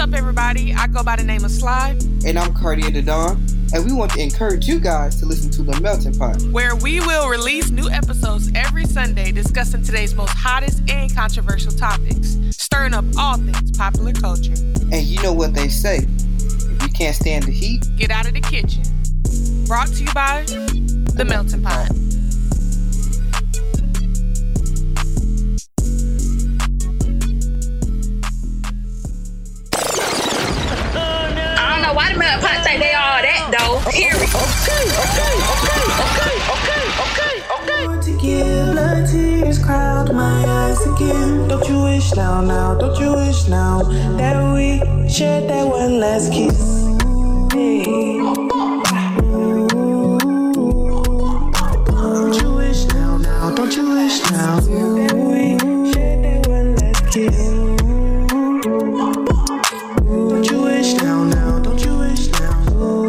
up, everybody? I go by the name of Sly. And I'm Cartier the Dawn. And we want to encourage you guys to listen to The Melting Pot, where we will release new episodes every Sunday discussing today's most hottest and controversial topics, stirring up all things popular culture. And you know what they say, if you can't stand the heat, get out of the kitchen. Brought to you by The Melting Pot. Why the Melting Pot think they all that though? Here we go. Okay. Want to give blood tears crowd my eyes again. Don't you wish now, don't you wish now that we shared that one last kiss? Hey. Don't you wish now, don't you wish now that we shared that one last kiss? Don't you wish now, don't you wish now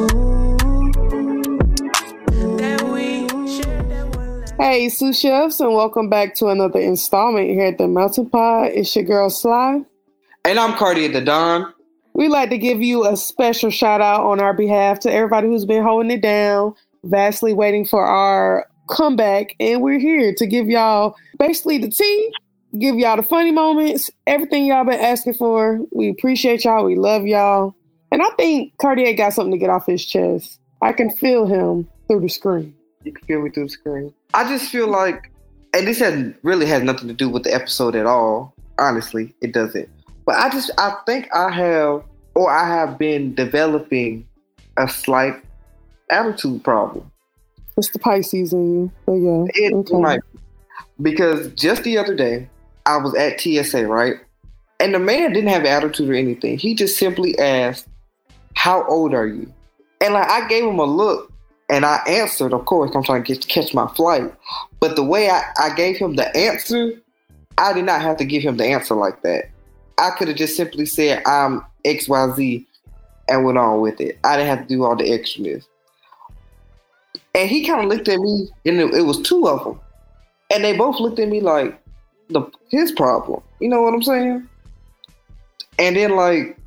that we shared that one last. Hey, sous chefs, and welcome back to another installment here at the Melting Pot. It's your girl Sly. And I'm Cartier the Dawn. We'd like to give you a special shout out on our behalf to everybody who's been holding it down, vastly waiting for our comeback. And we're here to give y'all basically the tea, give y'all the funny moments, everything y'all been asking for. We appreciate y'all. We love y'all. And I think Cartier got something to get off his chest. I can feel him through the screen. You can feel me through the screen. I just feel like, and this really has nothing to do with the episode at all. Honestly, it doesn't. But I think I have been developing a slight attitude problem. It's the Pisces in you. But yeah. It might be. Because just the other day, I was at TSA, right? And the man didn't have attitude or anything. He just simply asked, "How old are you?" And I gave him a look, and I answered, of course, I'm trying to catch my flight. But the way I gave him the answer, I did not have to give him the answer like that. I could have just simply said, "I'm XYZ," and went on with it. I didn't have to do all the extraness. And he kind of looked at me, and it was two of them. And they both looked at me like his problem. You know what I'm saying? And then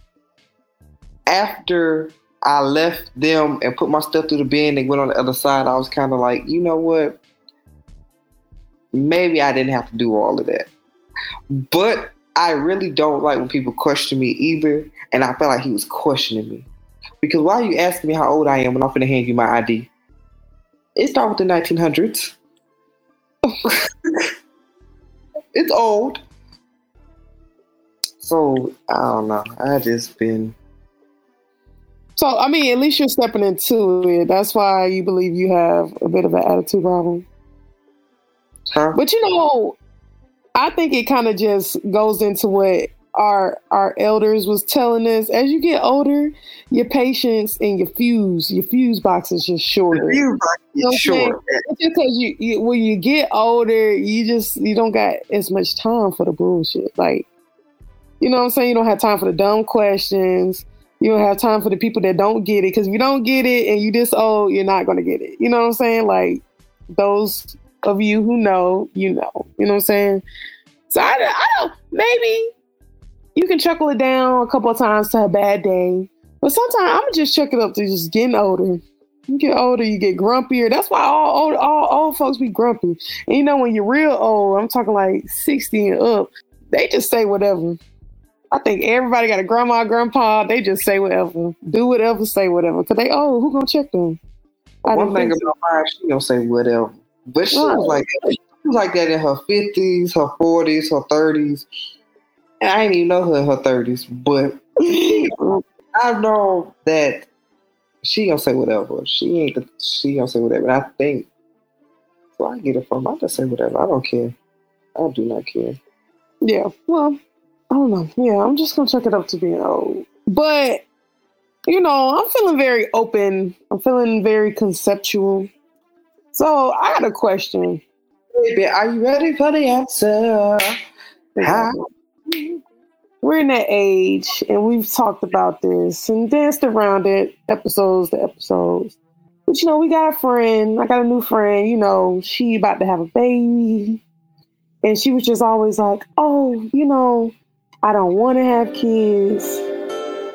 after I left them and put my stuff through the bin and went on the other side, I was kind of like, you know what? Maybe I didn't have to do all of that. But I really don't like when people question me either. And I felt like he was questioning me. Because why are you asking me how old I am when I'm finna hand you my ID? It started with the 1900s. It's old. So, I don't know. I just been... So, I mean, at least you're stepping into it. That's why you believe you have a bit of an attitude problem. Huh? But, I think it kind of just goes into what our elders was telling us. As you get older, your patience and your fuse box is just shorter. The fuse box is short. It's just because you when you get older, you don't got as much time for the bullshit. You know what I'm saying? You don't have time for the dumb questions. You don't have time for the people that don't get it. Because if you don't get it and you this old, you're not going to get it. You know what I'm saying? Those of you who know, you know. You know what I'm saying? So I don't, maybe you can chuckle it down a couple of times to a bad day. But sometimes I'm going to just chuck it up to just getting older. You get older, you get grumpier. That's why all old folks be grumpy. And when you're real old, I'm talking 60 and up, they just say whatever. I think everybody got a grandma, grandpa. They just say whatever, do whatever, say whatever. Because they old. Who gonna check them? One thing about mine, she don't say whatever. But she was like that. She was like that in her 50s, her 40s, her 30s. And I didn't even know her in her 30s. But I know that she gonna say whatever. She gonna say whatever. And I think, so I get it from her. I just say whatever. I don't care. I do not care. Yeah, well, I don't know. Yeah, I'm just going to chuck it up to being old. But, I'm feeling very open. I'm feeling very conceptual. So, I got a question. Baby, are you ready for the answer? We're in that age, and we've talked about this and danced around it, episodes to episodes. But, we got a friend. I got a new friend. She about to have a baby. And she was just always like, oh, I don't want to have kids.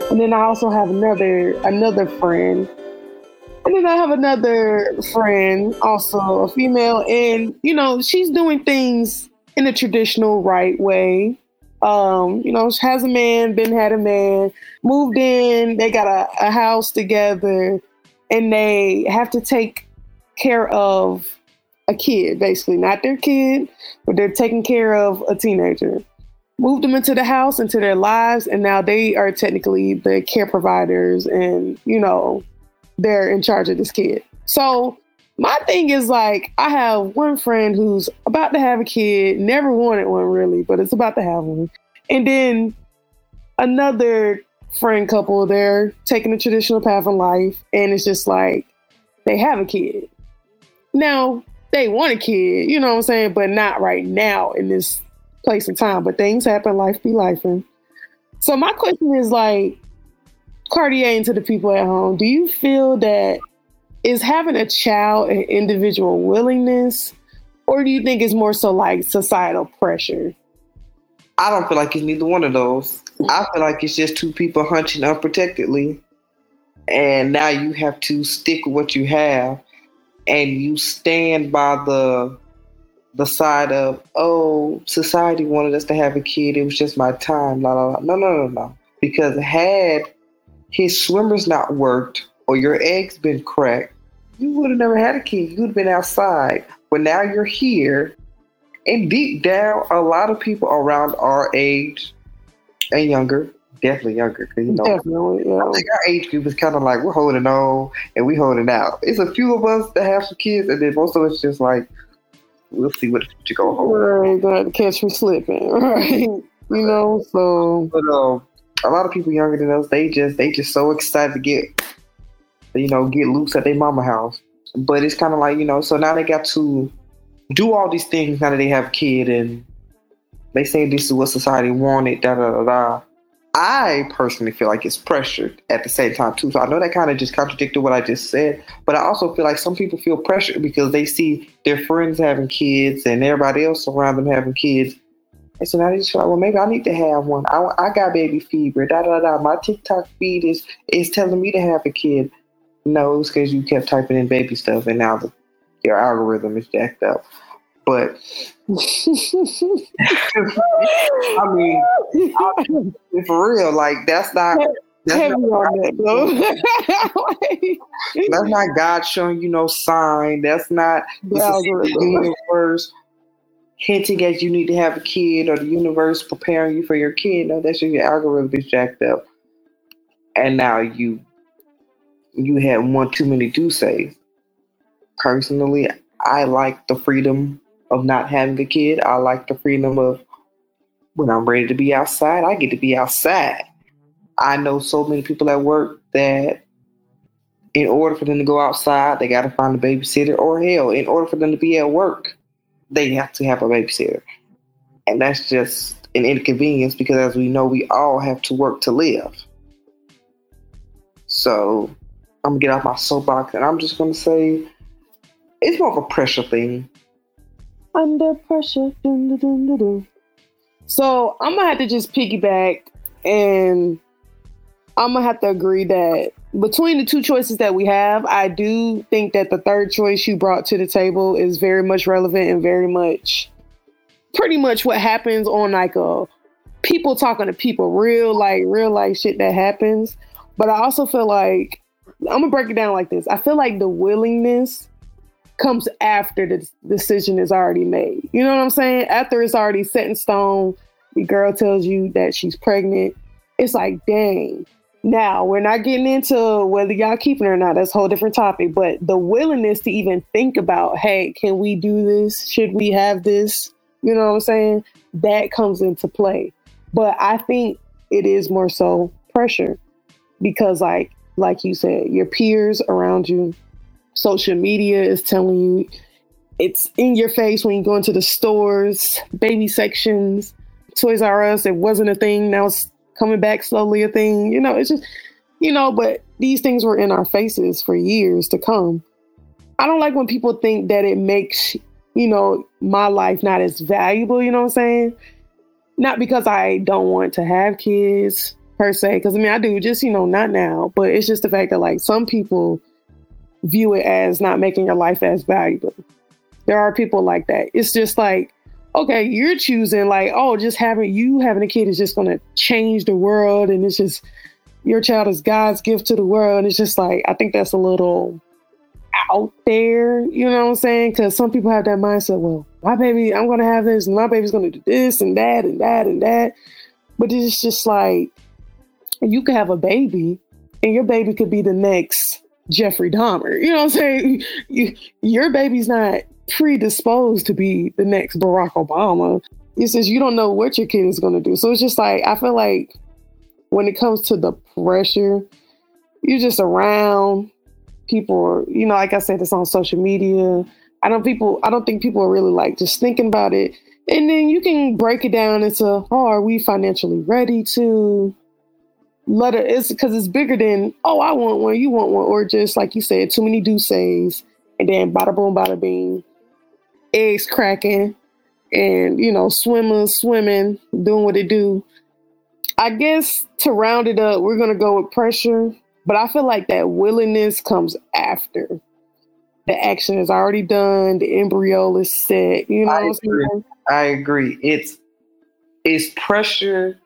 And then I also have another friend. And then I have another friend, also a female, and she's doing things in the traditional right way. She has a man, had a man, moved in, they got a house together, and they have to take care of a kid, basically. Not their kid, but they're taking care of a teenager. Moved them into the house, into their lives, and now they are technically the care providers, and, they're in charge of this kid. So my thing is, like, I have one friend who's about to have a kid, never wanted one really, but it's about to have one. And then another friend couple, they're taking the traditional path in life, and it's just like, they have a kid. Now, they want a kid, you know what I'm saying? But not right now in this place and time. But things happen, life be lifing. So my question is, like, Cartier, and to the people at home, do you feel that is having a child an individual willingness, or do you think it's more so like societal pressure? I don't feel like it's neither one of those. I feel like it's just two people hunching unprotectedly, and now you have to stick with what you have, and you stand by the side of, oh, society wanted us to have a kid, it was just my time, la la la. No. Because had his swimmers not worked or your eggs been cracked, you would have never had a kid. You would have been outside. But now you're here. And deep down, a lot of people around our age and younger, definitely younger, because Definitely, yeah. I think our age group is kind of like, we're holding on and we holding out. It's a few of us that have some kids, and then most of us just like, we'll see what you go home. Right, gonna catch me slipping, right? So. But a lot of people younger than us, they just so excited to get loose at their mama house. But it's kind of like, so now they got to do all these things now that they have a kid, and they say this is what society wanted, da da da da. I personally feel like it's pressured at the same time too. So I know that kind of just contradicted what I just said, but I also feel like some people feel pressured because they see their friends having kids and everybody else around them having kids. And so now they just feel like, well, maybe I need to have one. I got baby fever, da da da. My TikTok feed is telling me to have a kid. No, it's because you kept typing in baby stuff, and now your algorithm is jacked up. But I mean, for real, like that's not God showing you no sign. That's not the universe hinting at you need to have a kid, or the universe preparing you for your kid. No, that's just your algorithm is jacked up. And now you had one too many do-says. Personally, I like the freedom of not having a kid. I like the freedom of when I'm ready to be outside, I get to be outside. I know so many people at work that in order for them to go outside, they got to find a babysitter, or hell, in order for them to be at work, they have to have a babysitter. And that's just an inconvenience because, as we know, we all have to work to live. So I'm going to get off my soapbox, and I'm just going to say it's more of a pressure thing. Under pressure. Dun, dun, dun, dun, dun. So I'm going to have to just piggyback, and I'm going to have to agree that between the two choices that we have, I do think that the third choice you brought to the table is very much relevant and very much pretty much what happens on like a people talking to people, real life shit that happens. But I also feel like, I'm going to break it down like this. I feel like the willingness comes after the decision is already made. You know what I'm saying? After it's already set in stone, the girl tells you that she's pregnant. It's like, dang. Now, we're not getting into whether y'all keeping her or not. That's a whole different topic. But the willingness to even think about, hey, can we do this? Should we have this? You know what I'm saying? That comes into play. But I think it is more so pressure because like you said, your peers around you, social media is telling you, it's in your face when you go into the stores, baby sections, Toys R Us. It wasn't a thing. Now it's coming back slowly a thing. You know, it's just, but these things were in our faces for years to come. I don't like when people think that it makes, my life not as valuable, you know what I'm saying? Not because I don't want to have kids, per se. Because I mean, I do just, not now, but it's just the fact that like some people view it as not making your life as valuable. There are people like that. It's just like, okay, you're choosing like, oh, just having a kid is just going to change the world. And it's just, your child is God's gift to the world. And it's just like, I think that's a little out there, you know what I'm saying? Because some people have that mindset, well, my baby, I'm going to have this and my baby's going to do this and that and that and that. But it's just like, you could have a baby and your baby could be the next Jeffrey Dahmer. You know what I'm saying? Your baby's not predisposed to be the next Barack Obama. It's just you don't know what your kid is going to do. So it's just like, I feel like when it comes to the pressure, you're just around people, like I said, it's on social media. I don't think people are really like just thinking about it. And then you can break it down into, oh, are we financially ready to let it? It's because it's bigger than, oh, I want one, you want one, or just like you said, too many douces, and then bada boom, bada bing, eggs cracking, and swimmers swimming, doing what they do. I guess to round it up, we're gonna go with pressure, but I feel like that willingness comes after the action is already done, the embryo is set. You know what I'm saying? I agree. It's pressure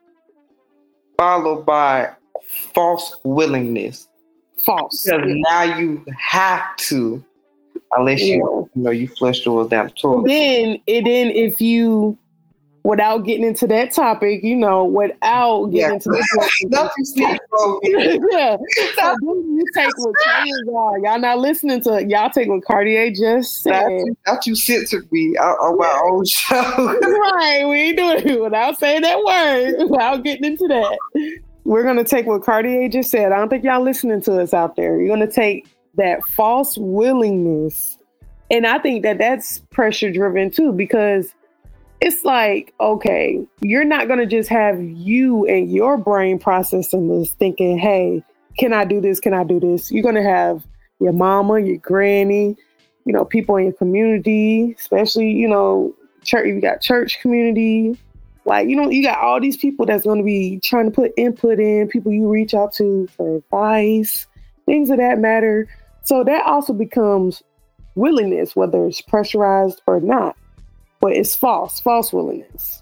followed by false willingness. False. Because now you have to, unless you flush yours down the toilet. Then if you, without getting into that topic, without getting into the yeah. So you take what Cartier, y'all not listening to, y'all take what Cartier just said. Not you censored me on my own show. Right, we ain't doing it without saying that word, without getting into that. We're going to take what Cartier just said. I don't think y'all listening to us out there. You're going to take that false willingness. And I think that that's pressure driven too, because it's like, okay, you're not going to just have you and your brain processing this thinking, hey, can I do this? Can I do this? You're going to have your mama, your granny, people in your community, especially, church, you got church community. Like, you got all these people that's going to be trying to put input in, people you reach out to for advice, things of that matter. So that also becomes willingness, whether it's pressurized or not. But it's false willingness.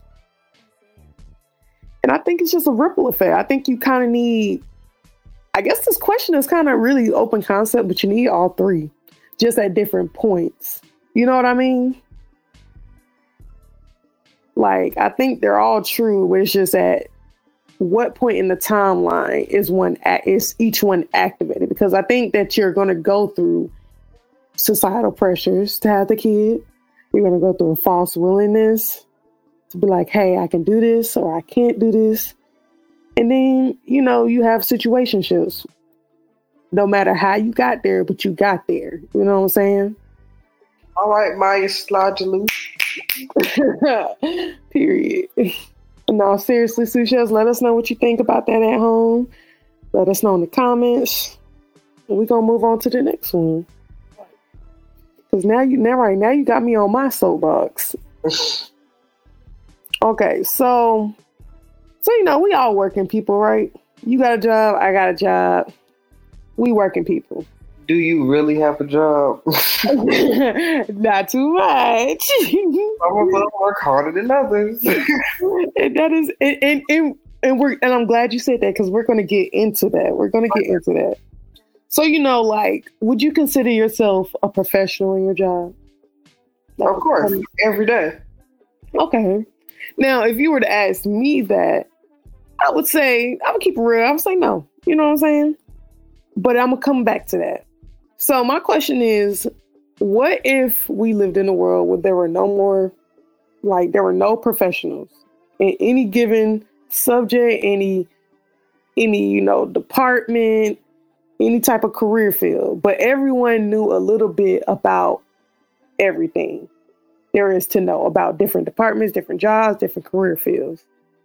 And I think it's just a ripple effect. I think you kind of need, I guess this question is kind of really open concept, but you need all three, just at different points. You know what I mean? Like, I think they're all true, but it's just at what point in the timeline is each one activated? Because I think that you're going to go through societal pressures to have the kid. You're going to go through a false willingness to be like, hey, I can do this or I can't do this. And then, you have situationships. No matter how you got there, but you got there. You know what I'm saying? All right, Maya Slodjaloo. Period. No, seriously, Sushes, let us know what you think about that at home. Let us know in the comments. And we're going to move on to the next one. Because now you got me on my soapbox. Okay, so we all working people, right? You got a job, I got a job. We working people. Do you really have a job? Not too much. Some of us work harder than others. And that is, and I'm glad you said that, because we're going to get into that. So, would you consider yourself a professional in your job? Of course, every day. Okay. Now, if you were to ask me that, I would keep it real. I would say no. You know what I'm saying? But I'm going to come back to that. So my question is, what if we lived in a world where there were no professionals in any given subject, any department, any type of career field, but everyone knew a little bit about everything there is to know about different departments, different jobs, different career fields?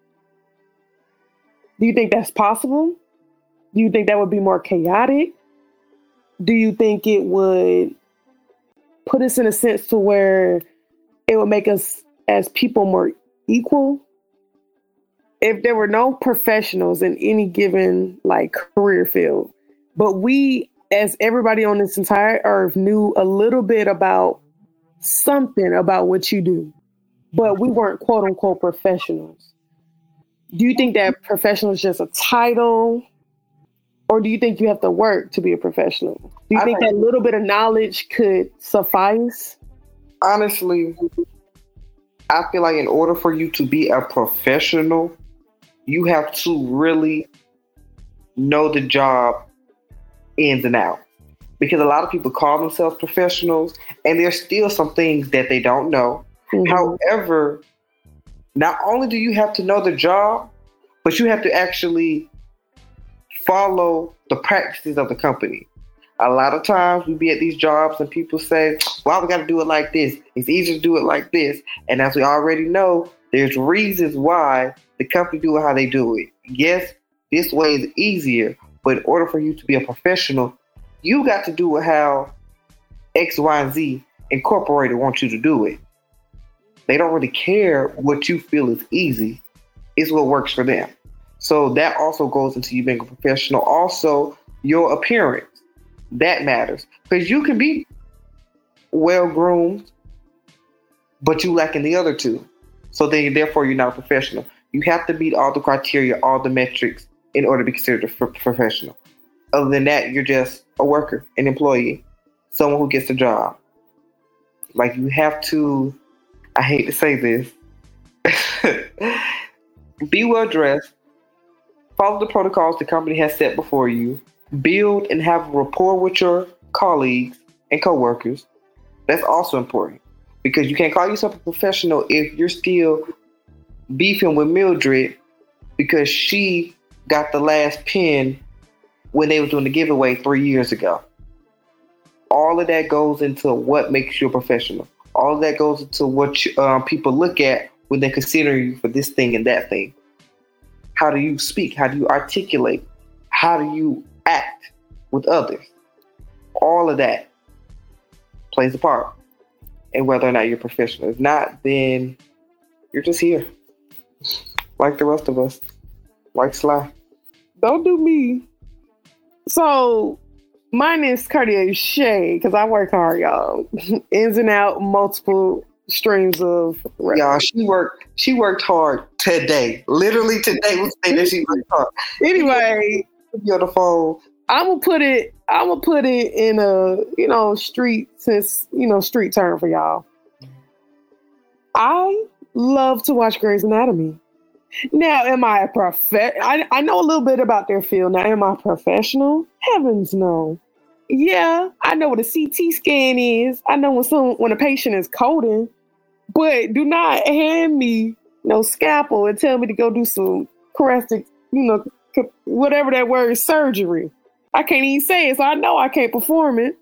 Do you think that's possible? Do you think that would be more chaotic? Do you think it would put us in a sense to where it would make us as people more equal? if there were no professionals in any given like career field, but we, as everybody on this entire earth, knew a little bit about something about what you do, but we weren't quote unquote professionals. Do you think that professional is just a title? Or do you think you have to work to be a professional? Do you think that little bit of knowledge could suffice? Honestly, I feel like in order for you to be a professional, you have to really know the job ins and outs. Because a lot of people call themselves professionals, and there's still some things that they don't know. Mm-hmm. However, not only do you have to know the job, but you have to actually follow the practices of the company. A lot of times we be at these jobs and people say, well, we got to do it like this. It's easier to do it like this. And as we already know, there's reasons why the company do it how they do it. Yes, this way is easier, but in order for you to be a professional, you got to do it how X, Y, and Z Incorporated wants you to do it. They don't really care what you feel is easy. It's what works for them. So that also goes into you being a professional. Also, your appearance. That matters. Because you can be well-groomed, but you lack in the other two. So then, therefore, you're not a professional. You have to meet all the criteria, all the metrics in order to be considered a professional. Other than that, you're just a worker, an employee, someone who gets a job. Like, you have to, I hate to say this, be well-dressed, follow the protocols the company has set before you, build and have rapport with your colleagues and coworkers. That's also important because you can't call yourself a professional if you're still beefing with Mildred because she got the last pin when they were doing the giveaway 3 years ago. All of that goes into what makes you a professional. All of that goes into what people look at when they consider you for this thing and that thing. How do you speak? How do you articulate? How do you act with others? All of that plays a part in whether or not you're professional. If not, then you're just here. Like the rest of us. Like Sly. Don't do me. So, mine is Cartier Shea, because I work hard, y'all. Ins and out, multiple streams of revenue. Y'all, she worked hard today. Literally today was the day that she worked hard. Anyway, you're on the phone. I'm gonna put it in a street term for y'all. I love to watch Grey's Anatomy. Now, am I I know a little bit about their field. Now, am I professional? Heavens no. Yeah, I know what a CT scan is. I know when a patient is coding, but do not hand me no scalpel and tell me to go do some thoracic, whatever that word is, surgery. I can't even say it, so I know I can't perform it.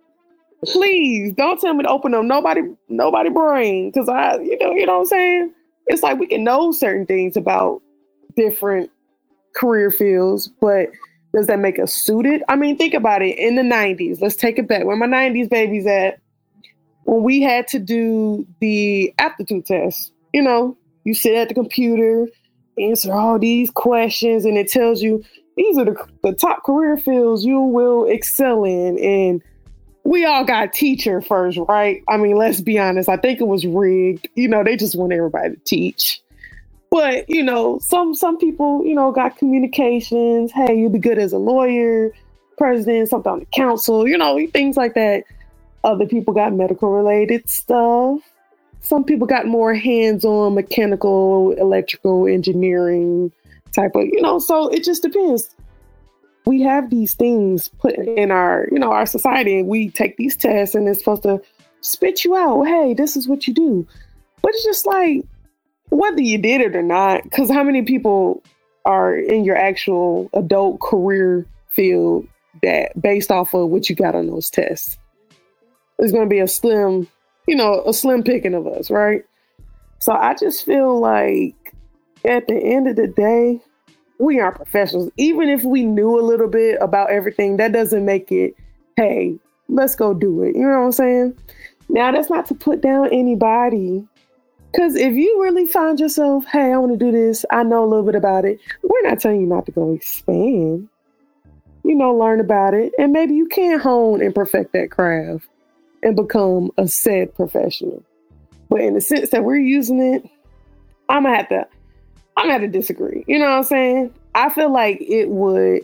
Please don't tell me to open up nobody brain, because you know what I'm saying? It's like we can know certain things about different career fields, but does that make us suited? I mean, think about it. In the 90s, let's take it back. Where my 90s babies at? When we had to do the aptitude test, you sit at the computer, answer all these questions, and it tells you these are the top career fields you will excel in. And we all got teacher first, right? I mean, let's be honest. I think it was rigged. They just want everybody to teach. But, some people, got communications. Hey, you'll be good as a lawyer, president, something on the council, things like that. Other people got medical related stuff. Some people got more hands-on mechanical, electrical, engineering type of, so it just depends. We have these things put in our society, and we take these tests and it's supposed to spit you out. Hey, this is what you do. But it's just like, whether you did it or not, because how many people are in your actual adult career field that based off of what you got on those tests? There's going to be a slim picking of us, right? So I just feel like at the end of the day, we aren't professionals. Even if we knew a little bit about everything, that doesn't make it, hey, let's go do it. You know what I'm saying? Now, that's not to put down anybody Because if you really find yourself, hey, I want to do this, I know a little bit about it, we're not telling you not to go expand. Learn about it. And maybe you can hone and perfect that craft and become a said professional. But in the sense that we're using it, I'm gonna have to disagree. You know what I'm saying? I feel like it would,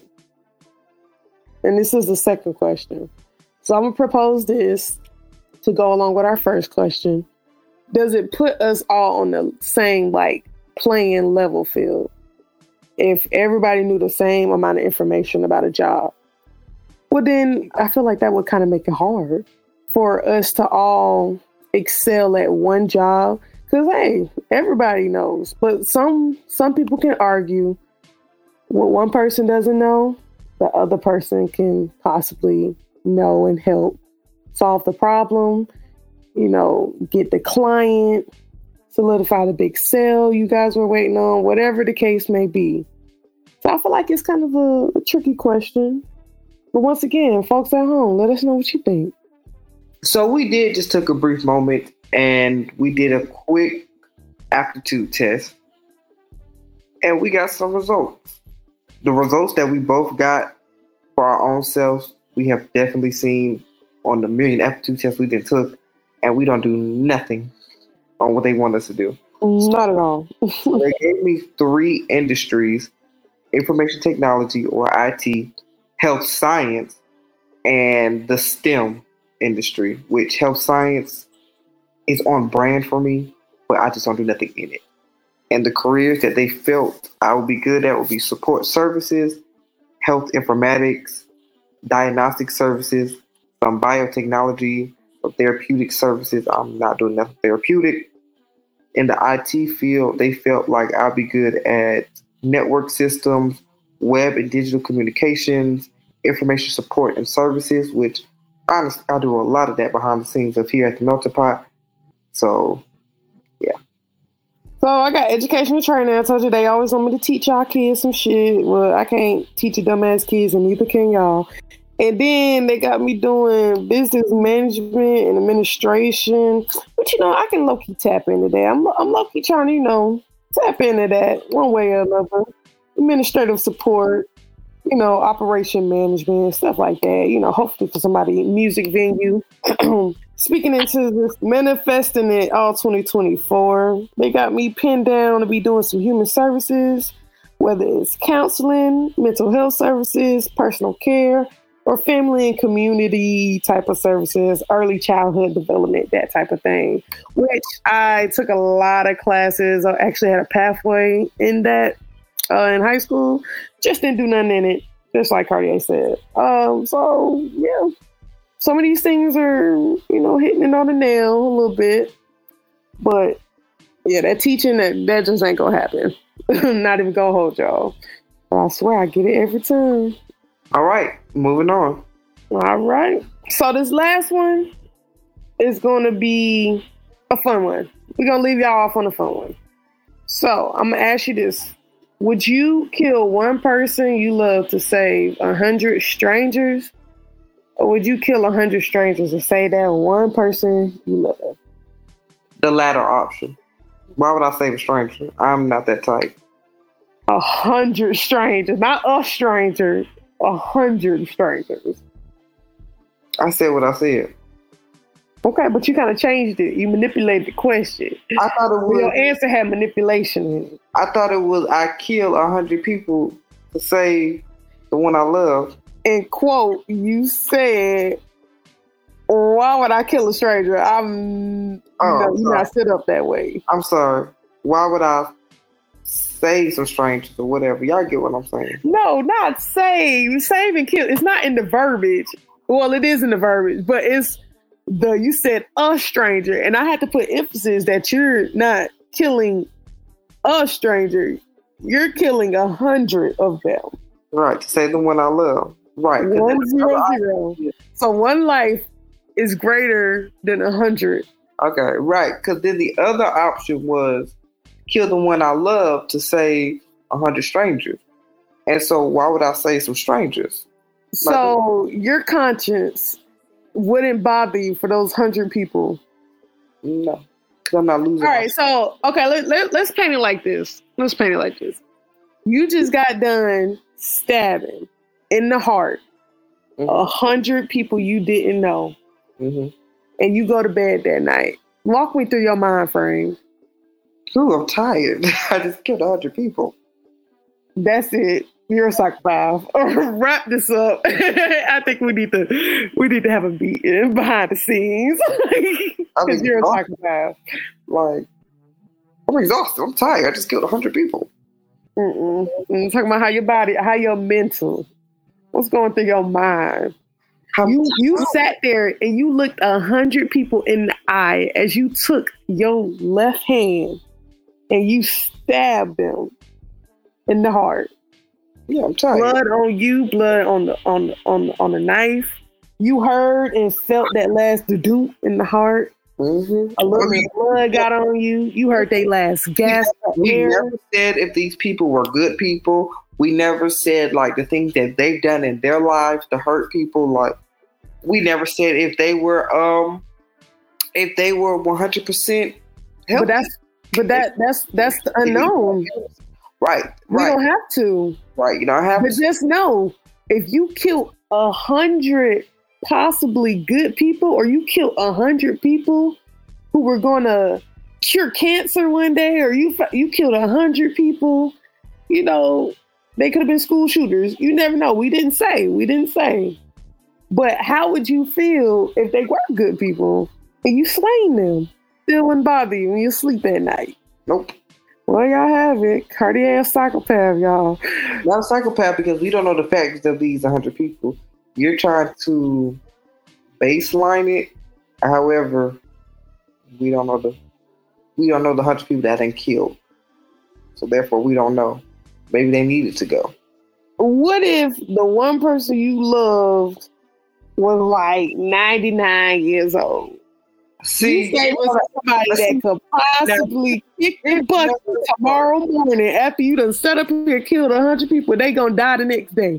and this is the second question. So I'm gonna propose this to go along with our first question. Does it put us all on the same playing level field? If everybody knew the same amount of information about a job, well then I feel like that would kind of make it hard for us to all excel at one job. Because hey, everybody knows, but some people can argue what one person doesn't know, the other person can possibly know and help solve the problem, get the client, solidify the big sale you guys were waiting on, whatever the case may be. So I feel like it's kind of a tricky question. But once again, folks at home, let us know what you think. So we did just took a brief moment and we did a quick aptitude test. And we got some results. The results that we both got for our own selves, we have definitely seen on the million aptitude tests we did took. And we don't do nothing on what they want us to do. Not at all. They gave me 3 industries: information technology or IT, health science, and the STEM industry, which health science is on brand for me, but I just don't do nothing in it. And the careers that they felt I would be good at would be support services, health informatics, diagnostic services, some biotechnology, therapeutic services. I'm not doing nothing therapeutic. In the IT field, they felt like I'd be good at network systems, web and digital communications, information support and services, which honestly, I do a lot of that behind the scenes of here at the Melting Pot. So, yeah. So I got educational training. I told you they always want me to teach y'all kids some shit. Well, I can't teach your dumbass kids, and neither can y'all. And then they got me doing business management and administration. But, I can low-key tap into that. I'm low-key trying to, tap into that one way or another. Administrative support, operation management, stuff like that. Hopefully for somebody, music venue. Speaking into this, manifesting it all 2024. They got me pinned down to be doing some human services, whether it's counseling, mental health services, personal care, or family and community type of services, early childhood development, that type of thing, which I took a lot of classes. I actually had a pathway in that in high school. Just didn't do nothing in it, just like Cartier said. So, yeah, some of these things are, hitting it on the nail a little bit. But, yeah, that teaching, that just ain't going to happen. Not even going to hold y'all. But I swear I get it every time. All right, moving on. All right. So this last one is going to be a fun one. We're going to leave y'all off on a fun one. So I'm going to ask you this. Would you kill one person you love to save 100 strangers? Or would you kill 100 strangers to save that one person you love? The latter option. Why would I save a stranger? I'm not that type. 100 strangers, not a stranger. 100 strangers. I said what I said. Okay, but you kind of changed it. You manipulated the question. I thought it was. Your answer had manipulation in it. I thought it was I kill 100 people to save the one I love. In quote, you said, "Why would I kill a stranger?" You not set up that way. I'm sorry. Why would I save some strangers or whatever? Y'all get what I'm saying? No, not save. Save and kill. It's not in the verbiage. Well, it is in the verbiage, but it's you said a stranger, and I had to put emphasis that you're not killing a stranger. You're killing 100 of them. Right, to save the one I love. Right. 100. So one life is greater than 100. Okay, right. Because then the other option was kill the one I love to save 100 strangers. And so why would I save some strangers? So your conscience wouldn't bother you for those 100 people? No. because I'm not losing. All right, so okay, let's paint it like this. You just got done stabbing in the heart 100 people you didn't know, and you go to bed that night. Walk me through your mind frame. Ooh, I'm tired. I just killed 100 people. That's it. You're a psychopath. Wrap this up. I think we need to have a meeting behind the scenes because you're a psychopath. Like, I'm exhausted. I'm tired. I just killed 100 people. I'm talking about how your mental, what's going through your mind. You sat there and you looked 100 people in the eye as you took your left hand and you stabbed them in the heart. Yeah, I'm tired. Blood on you, blood on the knife. You heard and felt that last do in the heart. A little bit of blood got on you. You heard they last gasp. We never said if these people were good people. We never said like the things that they've done in their lives to hurt people. Like we never said if they were 100% healthy. But that's the unknown. Right. We don't have to. Right. You don't have to. But just know, if you kill 100 possibly good people, or you kill 100 people who were going to cure cancer one day, or you killed 100 people, you know, they could have been school shooters. You never know. We didn't say. But how would you feel if they were good people and you slain them? Still wouldn't bother you when you sleep at night. Nope. Well, y'all have it. Cartier psychopath, y'all. Not a psychopath because we don't know the facts of these 100 people. You're trying to baseline it. However, we don't know the 100 people that ain't killed. So therefore, we don't know. Maybe they needed to go. What if the one person you loved was like 99 years old? See, you say it was somebody that could possibly kick their butt tomorrow morning after you done set up here, killed 100 people, they gonna die the next day.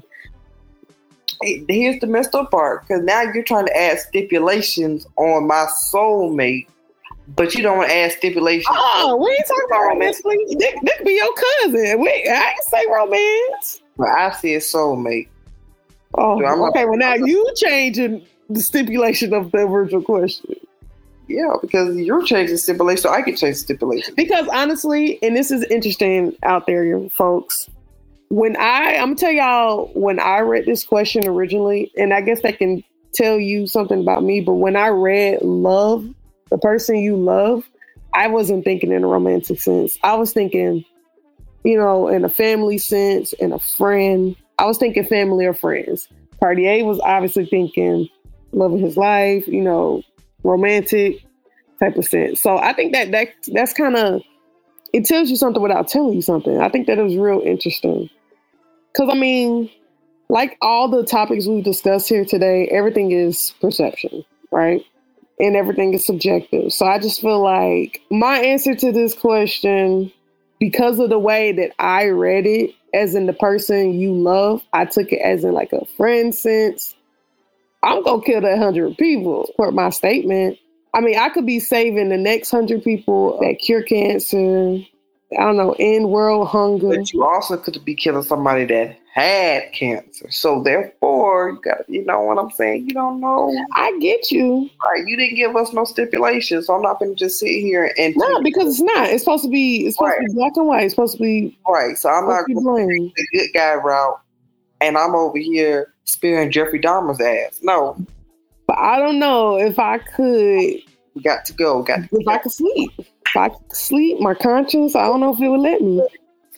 Here's the messed up part, because now you're trying to add stipulations on my soulmate, but you don't want to add stipulations. Oh, we ain't talking about romance, please. This could be your cousin. I ain't say romance. But I said soulmate. Oh, so okay. Well, now you changing the stipulation of the original question. Yeah, because you're changing stipulation, so I can change stipulation. Because honestly, and this is interesting out there, folks. I'm gonna tell y'all, when I read this question originally, and I guess that can tell you something about me, but when I read love, the person you love, I wasn't thinking in a romantic sense. I was thinking, you know, in a family sense, in a friend. I was thinking family or friends. Cartier was obviously thinking love of his life, you know, romantic type of sense. So I think that's kind of, it tells you something without telling you something. I think that it was real interesting. Because, I mean, like all the topics we've discussed here today, everything is perception, right? And everything is subjective. So I just feel like my answer to this question, because of the way that I read it, as in the person you love, I took it as in like a friend sense. I'm going to kill that 100 people for my statement. I mean, I could be saving the next 100 people that cure cancer, I don't know, end world hunger. But you also could be killing somebody that had cancer. So therefore, you got, you know what I'm saying? You don't know. I get you. Right. You didn't give us no stipulations, so I'm not going to just sit here and... No, because it's not. It's supposed to be black and white. It's supposed to be... Right. So I'm not going to take the good guy route, and I'm over here spearing Jeffrey Dahmer's ass. No. But I don't know if I could... We got to go. If I could sleep. If I could sleep, my conscience, I don't know if it would let me.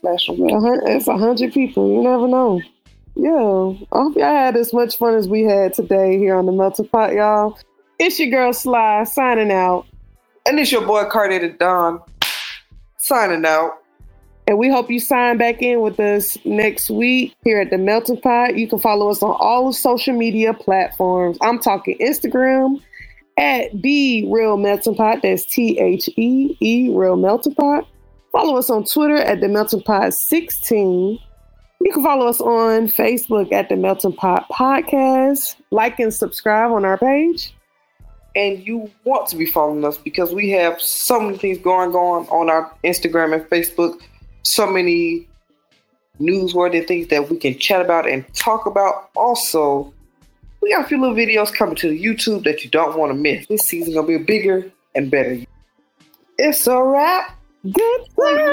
It's 100 people. You never know. Yeah. I hope y'all had as much fun as we had today here on the Melting Pot, y'all. It's your girl Sly signing out. And it's your boy Cartier the Don signing out. And we hope you sign back in with us next week here at the Melting Pot. You can follow us on all social media platforms. I'm talking Instagram at The Real Melting Pot. That's THEE Real Melting Pot. Follow us on Twitter at The Melting Pot 16. You can follow us on Facebook at The Melting Pot Podcast. Like and subscribe on our page. and you want to be following us because we have so many things going on our Instagram and Facebook, so many newsworthy things that we can chat about and talk about. Also, we got a few little videos coming to the YouTube that you don't want to miss. This season gonna be bigger and better. It's a wrap. Good time.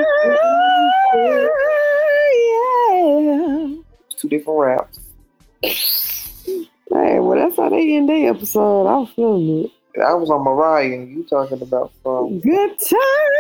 Yeah. 2 different raps. Hey, well, that's how they end their episode. I'm feeling it. I was on Mariah and you talking about good time.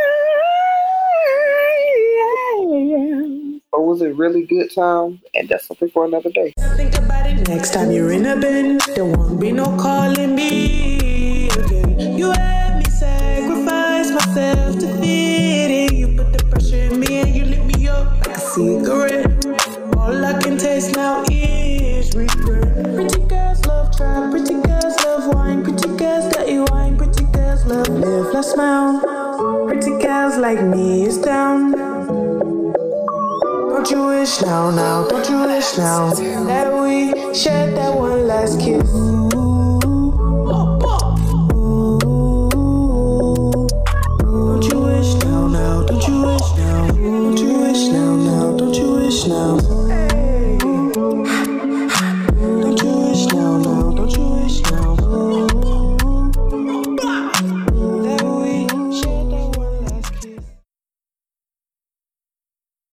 Yeah. Or was it really good time? And that's something for another day. Think about it next time you're in a bin. There won't be no calling me again. You had me sacrifice myself to fit in. You put the pressure in me and you lit me up like a cigarette. All I can taste now is regret. Pretty girls love trap, pretty girls love wine, pretty girls dirty wine, pretty girls love live, last smile. Pretty girls like me is down. Don't you wish now, don't you wish now that we shared that one last kiss?